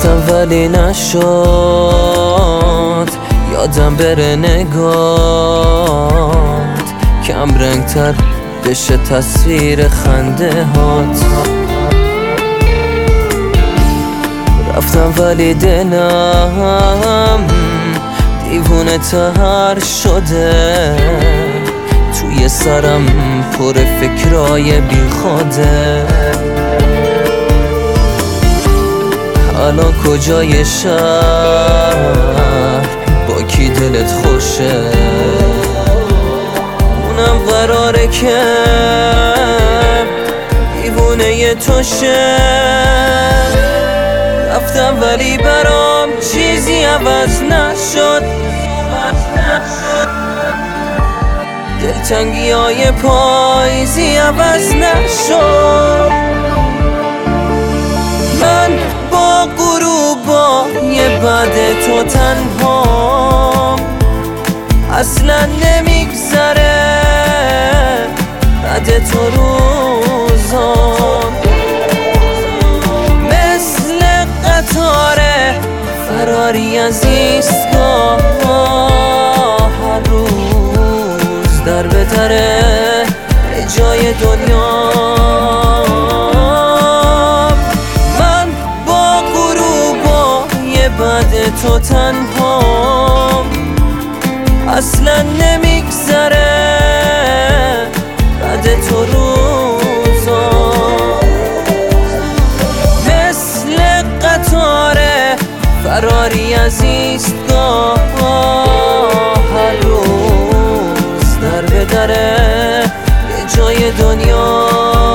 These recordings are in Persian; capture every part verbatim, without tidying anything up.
رفتم ولی نشد یادم بره نگات، کم رنگ تر بشه تصویر خنده هات. رفتم ولی دلم دیوونه تر شده، توی سرم پر فکرای بی خوده. الان کجای شهر با کی دلت خوشه، اونم قراره که دیوونه تو شه. رفتم ولی برام چیزی عوض نشد، دلتنگی های پاییزی عوض نشد. من با غروبای بعد تو تنها، اصلا نمیگذره بعد تو روزام. مثل قطاره فراری از ایستگاه، هر روز در به دره جای دنیا. من با غروبای بعد تو تنها، اصلا نمیگذره بعد تو روزا. مثل قطاره فراری از ایستگاه، هر روز در به دره یه جای دنیا.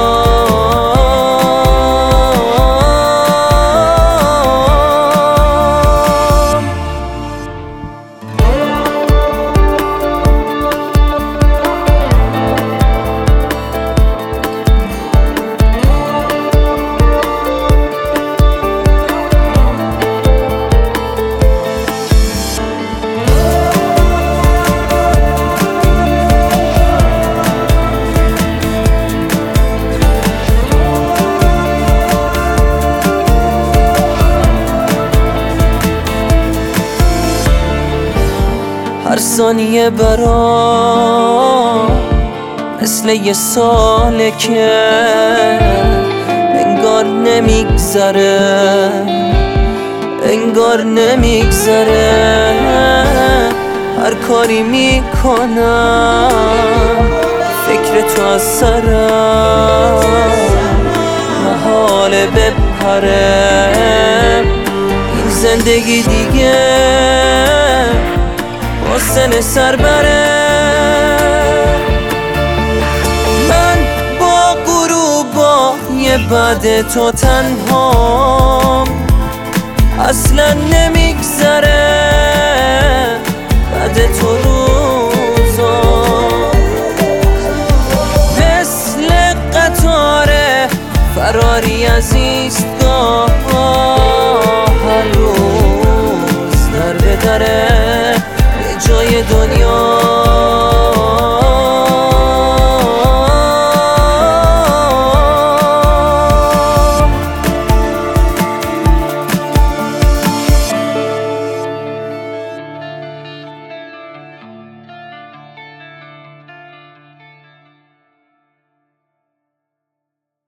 هر ثانیه برام مثل یه ساله که انگار نمیگذره، انگار نمیگذره. هر کاری میکنم فکر تو از سرم محاله بپره. این زندگی دیگه حسن سر بره. من با غروبای بعد تو تنها، اصلا نمیگذره بعد تو روزا. مثل قطاره فراری از ایستگاه، هر روز در به دره جای دنیا.